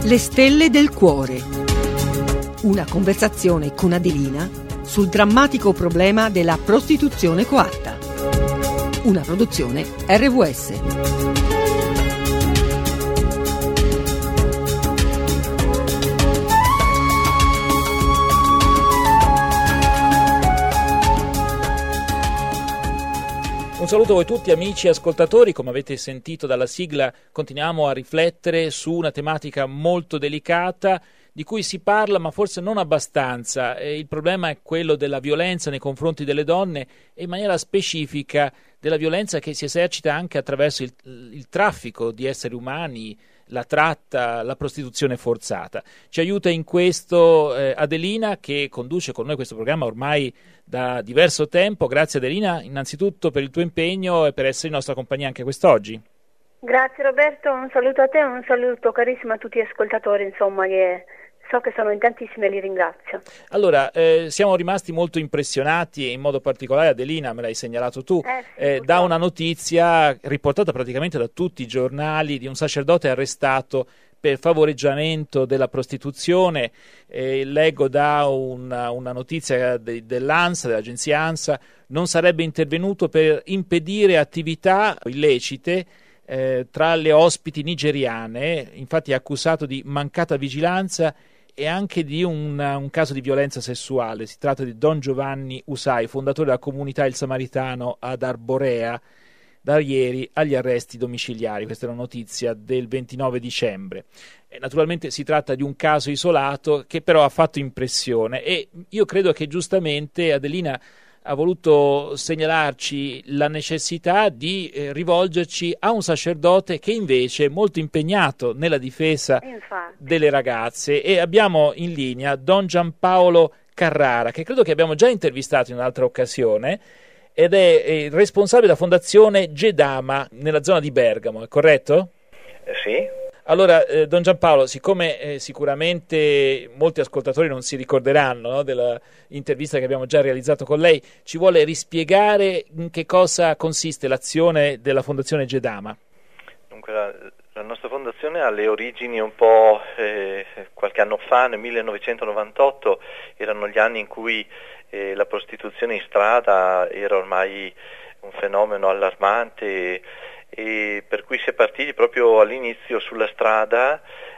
Le stelle del cuore. Una conversazione con Adelina sul drammatico problema della prostituzione coatta. Una produzione RVS. Un saluto a voi tutti amici ascoltatori, come avete sentito dalla sigla continuiamo a riflettere su una tematica molto delicata di cui si parla ma forse non abbastanza. Il problema è quello della violenza nei confronti delle donne e in maniera specifica della violenza che si esercita anche attraverso il traffico di esseri umani, la tratta, la prostituzione forzata. Ci aiuta in questo Adelina, che conduce con noi questo programma ormai da diverso tempo. Grazie Adelina innanzitutto per il tuo impegno e per essere in nostra compagnia anche quest'oggi. Grazie Roberto, un saluto a te, un saluto carissimo a tutti gli ascoltatori, insomma, che so che sono in tantissimi e li ringrazio. Allora, siamo rimasti molto impressionati e in modo particolare Adelina, me l'hai segnalato tu, da una notizia riportata praticamente da tutti i giornali di un sacerdote arrestato per favoreggiamento della prostituzione. Leggo da una notizia dell'ANSA, dell'agenzia ANSA, non sarebbe intervenuto per impedire attività illecite tra le ospiti nigeriane, infatti è accusato di mancata vigilanza e anche di un caso di violenza sessuale. Si tratta di Don Giovanni Usai, fondatore della comunità Il Samaritano ad Arborea, da ieri agli arresti domiciliari. Questa è una notizia del 29 dicembre. Naturalmente si tratta di un caso isolato che però ha fatto impressione e io credo che giustamente Adelina ha voluto segnalarci la necessità di rivolgerci a un sacerdote che invece è molto impegnato nella difesa delle ragazze, e abbiamo in linea Don Giampaolo Carrara, che credo che abbiamo già intervistato in un'altra occasione, ed è il responsabile della fondazione Gedama nella zona di Bergamo, è corretto? Sì. Allora, Don Giampaolo, siccome sicuramente molti ascoltatori non si ricorderanno, no, della intervista che abbiamo già realizzato con lei, ci vuole rispiegare in che cosa consiste l'azione della Fondazione Gedama? Dunque, la nostra fondazione ha le origini un po' qualche anno fa, nel 1998, erano gli anni in cui la prostituzione in strada era ormai un fenomeno allarmante, e per cui si è partiti proprio all'inizio sulla strada,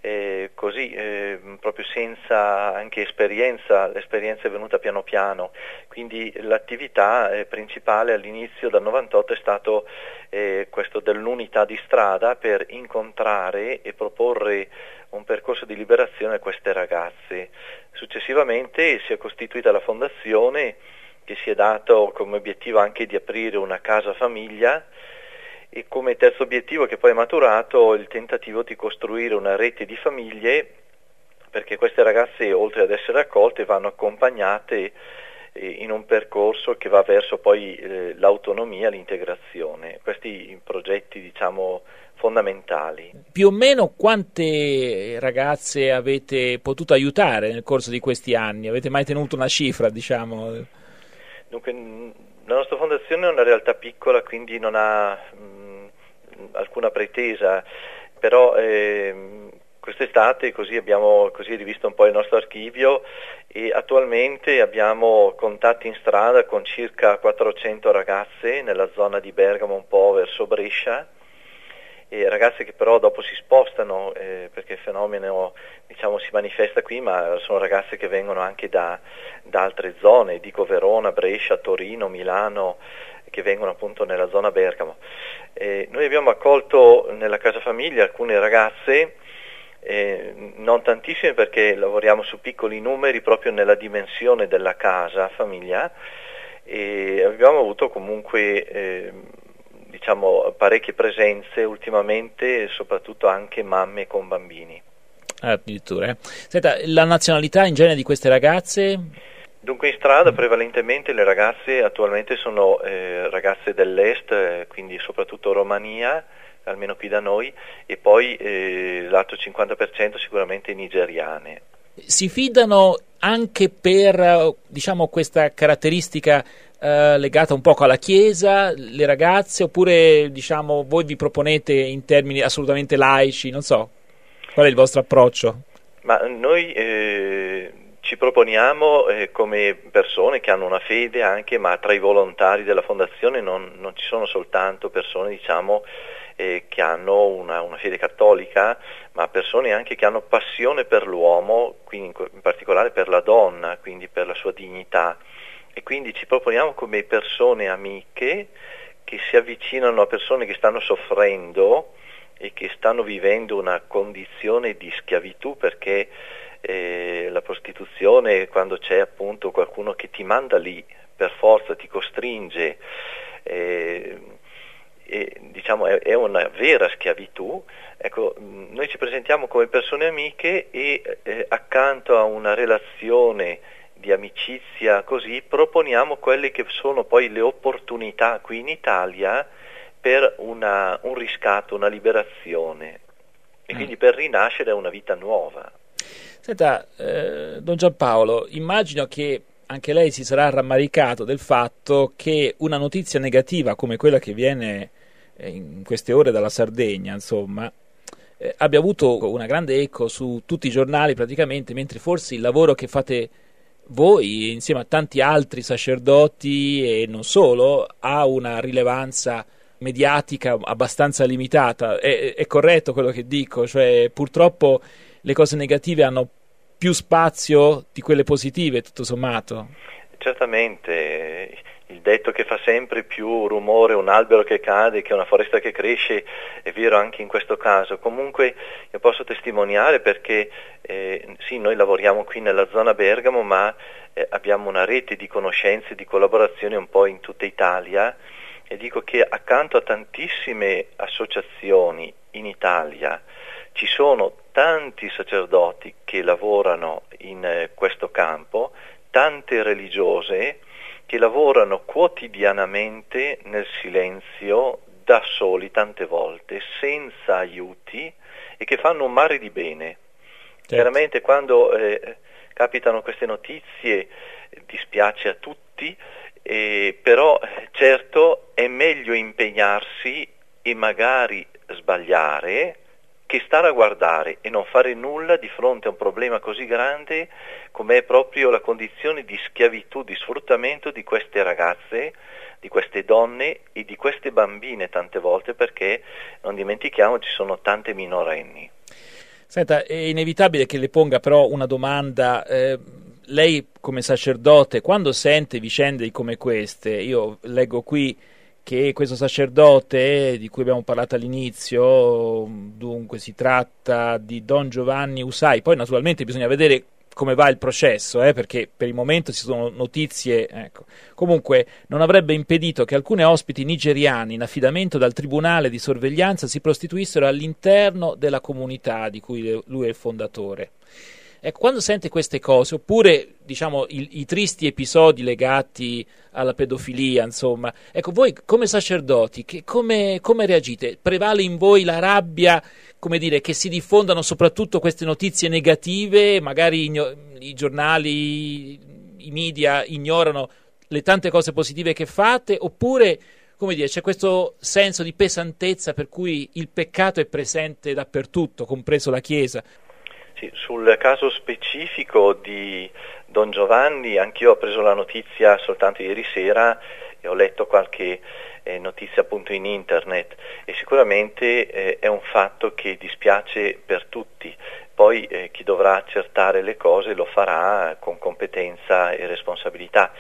così proprio senza anche esperienza. L'esperienza è venuta piano piano, quindi l'attività principale all'inizio dal 98 è stato questo dell'unità di strada per incontrare e proporre un percorso di liberazione a queste ragazze. Successivamente si è costituita la fondazione, che si è dato come obiettivo anche di aprire una casa famiglia, e come terzo obiettivo, che poi è maturato, il tentativo di costruire una rete di famiglie, perché queste ragazze, oltre ad essere accolte, vanno accompagnate in un percorso che va verso poi l'autonomia, l'integrazione. Questi progetti, diciamo, fondamentali. Più o meno quante ragazze avete potuto aiutare nel corso di questi anni? Avete mai tenuto una cifra, diciamo? Dunque, la nostra fondazione è una realtà piccola, quindi non ha alcuna pretesa, però quest'estate abbiamo rivisto un po' il nostro archivio e attualmente abbiamo contatti in strada con circa 400 ragazze nella zona di Bergamo, un po' verso Brescia, e ragazze che però dopo si spostano perché il fenomeno, diciamo, si manifesta qui, ma sono ragazze che vengono anche da altre zone, dico Verona, Brescia, Torino, Milano, che vengono appunto nella zona Bergamo. Noi abbiamo accolto nella casa famiglia alcune ragazze, non tantissime perché lavoriamo su piccoli numeri proprio nella dimensione della casa famiglia, e abbiamo avuto comunque diciamo parecchie presenze ultimamente, soprattutto anche mamme con bambini. Addirittura. Senta, la nazionalità in genere di queste ragazze? Dunque in strada prevalentemente le ragazze attualmente sono ragazze dell'est, quindi soprattutto Romania, almeno qui da noi, e poi l'altro 50% sicuramente nigeriane. Si fidano anche per, diciamo, questa caratteristica legata un poco alla Chiesa, le ragazze, oppure, diciamo, voi vi proponete in termini assolutamente laici, non so? Qual è il vostro approccio? Ma noi ci proponiamo come persone che hanno una fede anche, ma tra i volontari della Fondazione non ci sono soltanto persone, diciamo, che hanno una fede cattolica, ma persone anche che hanno passione per l'uomo, quindi in particolare per la donna, quindi per la sua dignità. E quindi ci proponiamo come persone amiche che si avvicinano a persone che stanno soffrendo e che stanno vivendo una condizione di schiavitù, perché la prostituzione, quando c'è appunto qualcuno che ti manda lì per forza, ti costringe, diciamo è una vera schiavitù. Ecco, noi ci presentiamo come persone amiche e accanto a una relazione di amicizia così proponiamo quelle che sono poi le opportunità qui in Italia per un riscatto, una liberazione e quindi per rinascere una vita nuova. Senta, Don Giampaolo, immagino che anche lei si sarà rammaricato del fatto che una notizia negativa come quella che viene in queste ore dalla Sardegna, insomma, abbia avuto una grande eco su tutti i giornali praticamente, mentre forse il lavoro che fate voi insieme a tanti altri sacerdoti e non solo ha una rilevanza mediatica abbastanza limitata. È corretto quello che dico? Cioè, purtroppo le cose negative hanno più spazio di quelle positive, tutto sommato? Certamente, il detto che fa sempre più rumore un albero che cade che una foresta che cresce è vero anche in questo caso. Comunque io posso testimoniare perché sì, noi lavoriamo qui nella zona Bergamo, ma abbiamo una rete di conoscenze e di collaborazione un po' in tutta Italia, e dico che accanto a tantissime associazioni in Italia ci sono tanti sacerdoti che lavorano in questo campo, tante religiose che lavorano quotidianamente nel silenzio, da soli tante volte, senza aiuti, e che fanno un mare di bene. Certo. Veramente quando capitano queste notizie dispiace a tutti, però certo è meglio impegnarsi e magari sbagliare che stare a guardare e non fare nulla di fronte a un problema così grande come è proprio la condizione di schiavitù, di sfruttamento di queste ragazze, di queste donne e di queste bambine tante volte, perché non dimentichiamo ci sono tante minorenni. Senta, è inevitabile che le ponga però una domanda. Lei come sacerdote, quando sente vicende come queste, io leggo qui che questo sacerdote di cui abbiamo parlato all'inizio, dunque si tratta di Don Giovanni Usai, poi naturalmente bisogna vedere come va il processo, perché per il momento ci sono notizie, ecco. Comunque non avrebbe impedito che alcune ospiti nigeriane in affidamento dal tribunale di sorveglianza si prostituissero all'interno della comunità di cui lui è il fondatore. Ecco, quando sente queste cose, oppure diciamo i tristi episodi legati alla pedofilia, insomma, ecco, voi come sacerdoti come reagite? Prevale in voi la rabbia, come dire, che si diffondano soprattutto queste notizie negative, magari i giornali, i media ignorano le tante cose positive che fate, oppure, come dire, c'è questo senso di pesantezza per cui il peccato è presente dappertutto, compreso la Chiesa? Sì, sul caso specifico di Don Giovanni, anch'io ho preso la notizia soltanto ieri sera e ho letto qualche notizia appunto in internet, e sicuramente è un fatto che dispiace per tutti. Poi chi dovrà accertare le cose lo farà con competenza e responsabilità.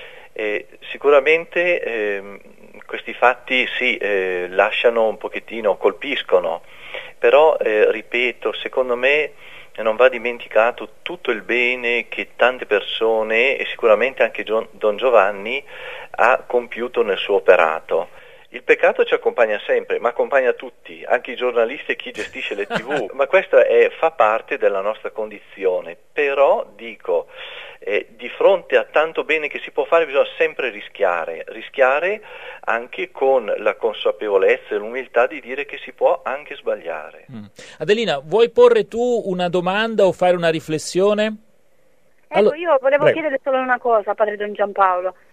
Sicuramente questi fatti sì, lasciano un pochettino, colpiscono, però ripeto, secondo me non va dimenticato tutto il bene che tante persone e sicuramente anche Don Giovanni ha compiuto nel suo operato. Il peccato ci accompagna sempre, ma accompagna tutti, anche i giornalisti e chi gestisce le TV, ma questo fa parte della nostra condizione. Però dico, di fronte a tanto bene che si può fare bisogna sempre rischiare anche con la consapevolezza e l'umiltà di dire che si può anche sbagliare. Adelina, vuoi porre tu una domanda o fare una riflessione? Ecco, io volevo chiedere solo una cosa, padre Don Giampaolo.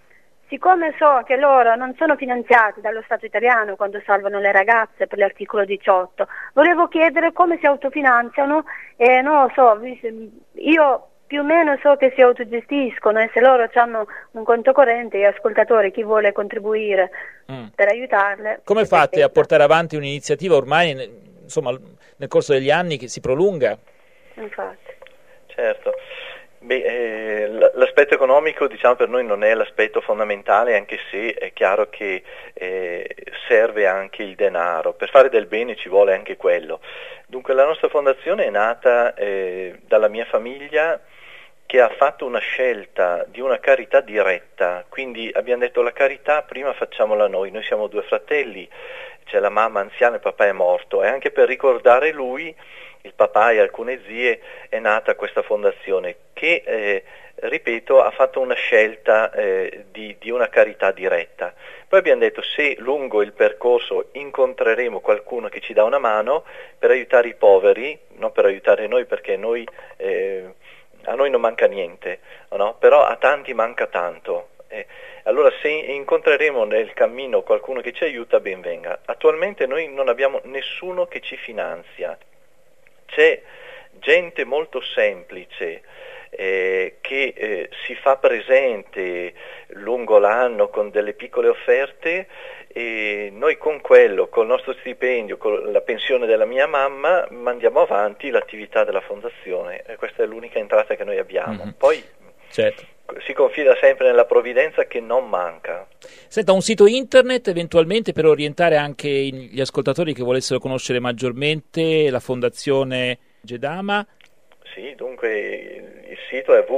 siccome so che loro non sono finanziati dallo Stato italiano quando salvano le ragazze per l'articolo 18, volevo chiedere come si autofinanziano e non lo so, io più o meno so che si autogestiscono e se loro hanno un conto corrente, gli ascoltatori, chi vuole contribuire per aiutarle. Come fate a portare avanti un'iniziativa ormai insomma nel corso degli anni che si prolunga? Infatti. Certo. L'aspetto economico, diciamo, per noi non è l'aspetto fondamentale, anche se è chiaro che serve anche il denaro. Per fare del bene ci vuole anche quello. Dunque la nostra fondazione è nata dalla mia famiglia, che ha fatto una scelta di una carità diretta, quindi abbiamo detto la carità prima facciamola noi siamo 2 fratelli, c'è la mamma anziana e il papà è morto, e anche per ricordare lui, il papà e alcune zie, è nata questa fondazione che, ripeto, ha fatto una scelta di una carità diretta. Poi abbiamo detto, se lungo il percorso incontreremo qualcuno che ci dà una mano per aiutare i poveri, non per aiutare noi, perché a noi non manca niente, no? Però a tanti manca tanto. Allora se incontreremo nel cammino qualcuno che ci aiuta, ben venga. Attualmente noi non abbiamo nessuno che ci finanzia. C'è gente molto semplice che si fa presente lungo l'anno con delle piccole offerte, e noi con quello, col nostro stipendio, con la pensione della mia mamma, mandiamo avanti l'attività della fondazione, e questa è l'unica entrata che noi abbiamo. Poi certo, si confida sempre nella provvidenza che non manca. Senta, un sito internet eventualmente per orientare anche gli ascoltatori che volessero conoscere maggiormente la fondazione Gedama? Sì, dunque il sito è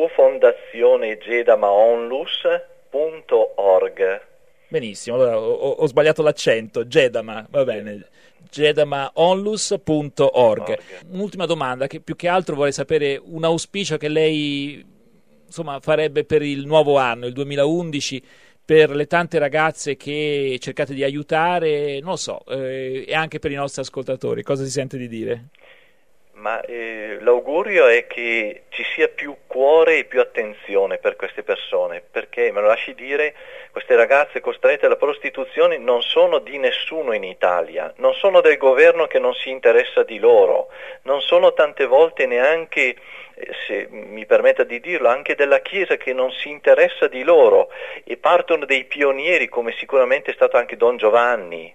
www.fondazionegedamaonlus.org. Benissimo, allora ho sbagliato l'accento, Gedama, va bene, gedamaonlus.org. Un'ultima domanda, che più che altro vorrei sapere un auspicio che lei farebbe per il nuovo anno, il 2011, per le tante ragazze che cercate di aiutare, non lo so, e anche per i nostri ascoltatori, cosa si sente di dire? Ma l'augurio è che ci sia più cuore e più attenzione per queste persone, perché, me lo lasci dire, queste ragazze costrette alla prostituzione non sono di nessuno in Italia, non sono del governo che non si interessa di loro, non sono tante volte neanche, se mi permetta di dirlo, anche della Chiesa che non si interessa di loro, e partono dei pionieri come sicuramente è stato anche Don Giovanni.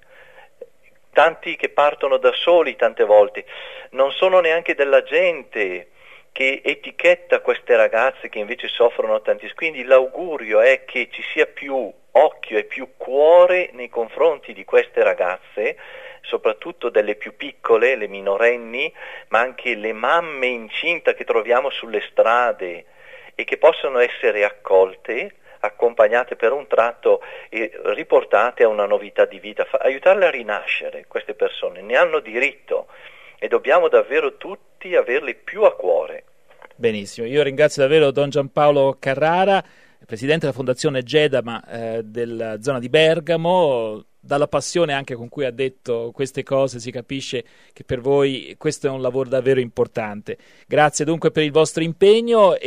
Tanti che partono da soli tante volte, non sono neanche della gente che etichetta queste ragazze che invece soffrono tantissimo. Quindi l'augurio è che ci sia più occhio e più cuore nei confronti di queste ragazze, soprattutto delle più piccole, le minorenni, ma anche le mamme incinta che troviamo sulle strade e che possono essere accolte, accompagnate per un tratto e riportate a una novità di vita, aiutarle a rinascere. Queste persone ne hanno diritto e dobbiamo davvero tutti averle più a cuore. Benissimo, io ringrazio davvero Don Giampaolo Carrara, presidente della Fondazione Gedama della zona di Bergamo. Dalla passione anche con cui ha detto queste cose si capisce che per voi questo è un lavoro davvero importante. Grazie dunque per il vostro impegno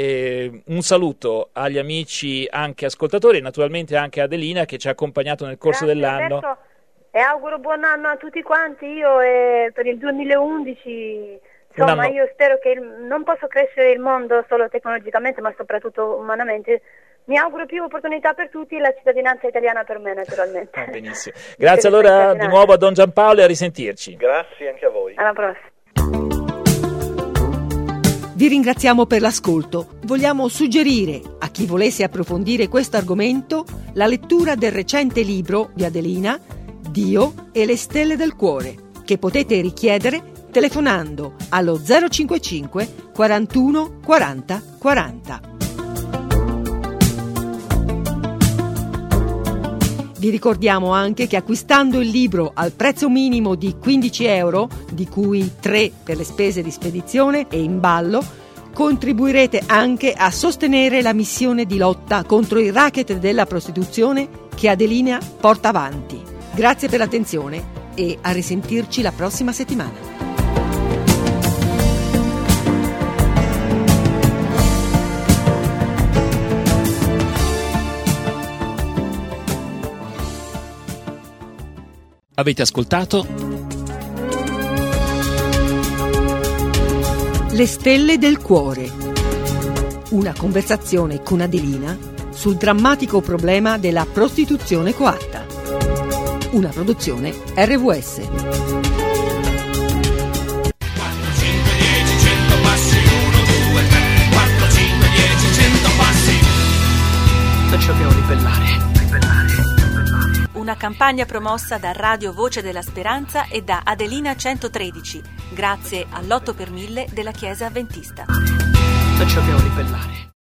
e un saluto agli amici anche ascoltatori e naturalmente anche a Adelina che ci ha accompagnato nel corso dell'anno. Alberto, e auguro buon anno a tutti quanti. Io per il 2011 insomma io spero che non posso crescere il mondo solo tecnologicamente ma soprattutto umanamente. Mi auguro più opportunità per tutti e la cittadinanza italiana per me naturalmente. Benissimo. Grazie allora di nuovo a Don Giampaolo e a risentirci. Grazie anche a voi. Alla prossima. Vi ringraziamo per l'ascolto. Vogliamo suggerire a chi volesse approfondire questo argomento la lettura del recente libro di Adelina, Dio e le stelle del cuore, che potete richiedere telefonando allo 055 41 40 40. Vi ricordiamo anche che acquistando il libro al prezzo minimo di €15, di cui 3 per le spese di spedizione e imballo, contribuirete anche a sostenere la missione di lotta contro il racket della prostituzione che Adelina porta avanti. Grazie per l'attenzione e a risentirci la prossima settimana. Avete ascoltato Le stelle del cuore. Una conversazione con Adelina sul drammatico problema della prostituzione coatta. Una produzione RVS. 4, 5, 10, 100 passi, 1, 2, 3, 4, 5, 10, 100 passi. Dobbiamo ribellare. Una campagna promossa da Radio Voce della Speranza e da Adelina 113, grazie all'8 per 1000 della Chiesa Adventista. Dobbiamo ribellare.